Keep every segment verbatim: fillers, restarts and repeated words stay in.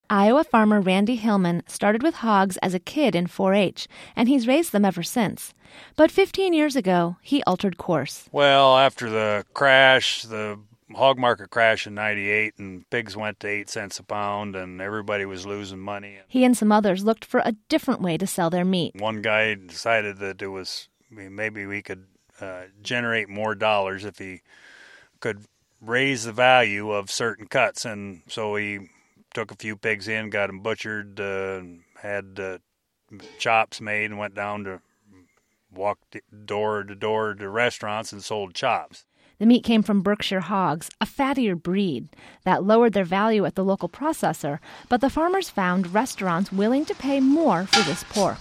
Iowa farmer Randy Hillman started with hogs as a kid in four H, and he's raised them ever since. But fifteen years ago, he altered course. Well, after the crash, the hog market crash in ninety-eight, and pigs went to eight cents a pound, and everybody was losing money. He and some others looked for a different way to sell their meat. One guy decided that it was maybe we could uh, generate more dollars if he could raise the value of certain cuts, and so he took a few pigs in, got them butchered, uh, had uh, chops made, and went down to walk door to door to restaurants and sold chops. The meat came from Berkshire hogs, a fattier breed that lowered their value at the local processor, but the farmers found restaurants willing to pay more for this pork.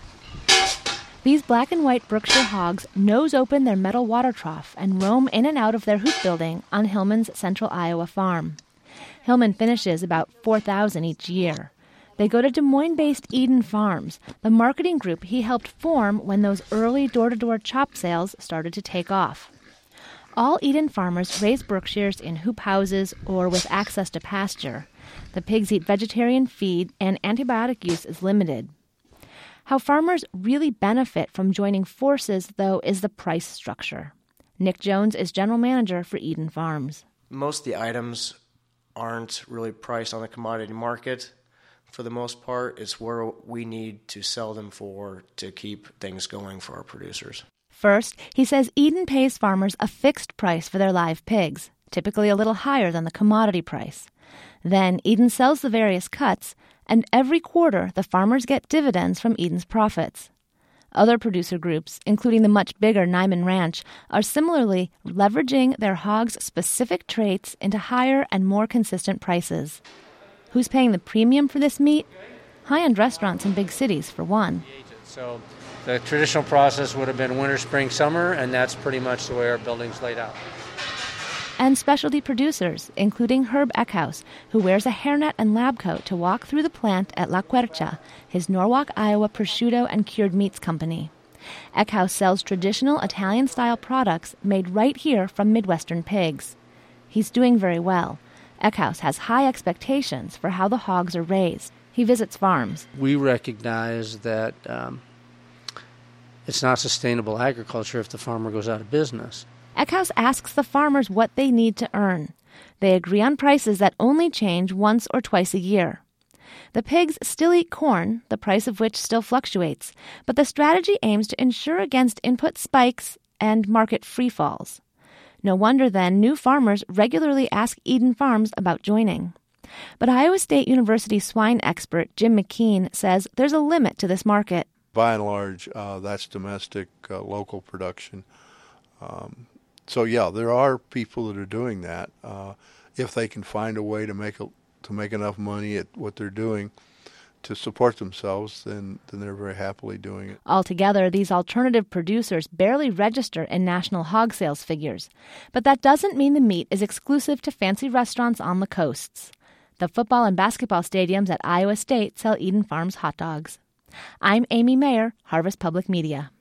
These black and white Berkshire hogs nose open their metal water trough and roam in and out of their hoop building on Hillman's Central Iowa farm. Hillman finishes about four thousand each year. They go to Des Moines-based Eden Farms, the marketing group he helped form when those early door-to-door chop sales started to take off. All Eden farmers raise Berkshires in hoop houses or with access to pasture. The pigs eat vegetarian feed, and antibiotic use is limited. How farmers really benefit from joining forces, though, is the price structure. Nick Jones is general manager for Eden Farms. Most of the items aren't really priced on the commodity market. For the most part, it's where we need to sell them for to keep things going for our producers. First, he says Eden pays farmers a fixed price for their live pigs, typically a little higher than the commodity price. Then Eden sells the various cuts, and every quarter the farmers get dividends from Eden's profits. Other producer groups, including the much bigger Nyman Ranch, are similarly leveraging their hogs' specific traits into higher and more consistent prices. Who's paying the premium for this meat? High-end restaurants in big cities, for one. So the traditional process would have been winter, spring, summer, and that's pretty much the way our building's laid out. And specialty producers, including Herb Eckhouse, who wears a hairnet and lab coat to walk through the plant at La Quercha, his Norwalk, Iowa prosciutto and cured meats company. Eckhouse sells traditional Italian-style products made right here from Midwestern pigs. He's doing very well. Eckhouse has high expectations for how the hogs are raised. He visits farms. We recognize that um, it's not sustainable agriculture if the farmer goes out of business. Eckhouse asks the farmers what they need to earn. They agree on prices that only change once or twice a year. The pigs still eat corn, the price of which still fluctuates, but the strategy aims to insure against input spikes and market free falls. No wonder, then, new farmers regularly ask Eden Farms about joining. But Iowa State University swine expert Jim McKean says there's a limit to this market. By and large, uh, that's domestic, uh, local production. Um, so, yeah, there are people that are doing that. Uh, if they can find a way to make a, to make enough money at what they're doing to support themselves, then, then they're very happily doing it. Altogether, these alternative producers barely register in national hog sales figures. But that doesn't mean the meat is exclusive to fancy restaurants on the coasts. The football and basketball stadiums at Iowa State sell Eden Farms hot dogs. I'm Amy Mayer, Harvest Public Media.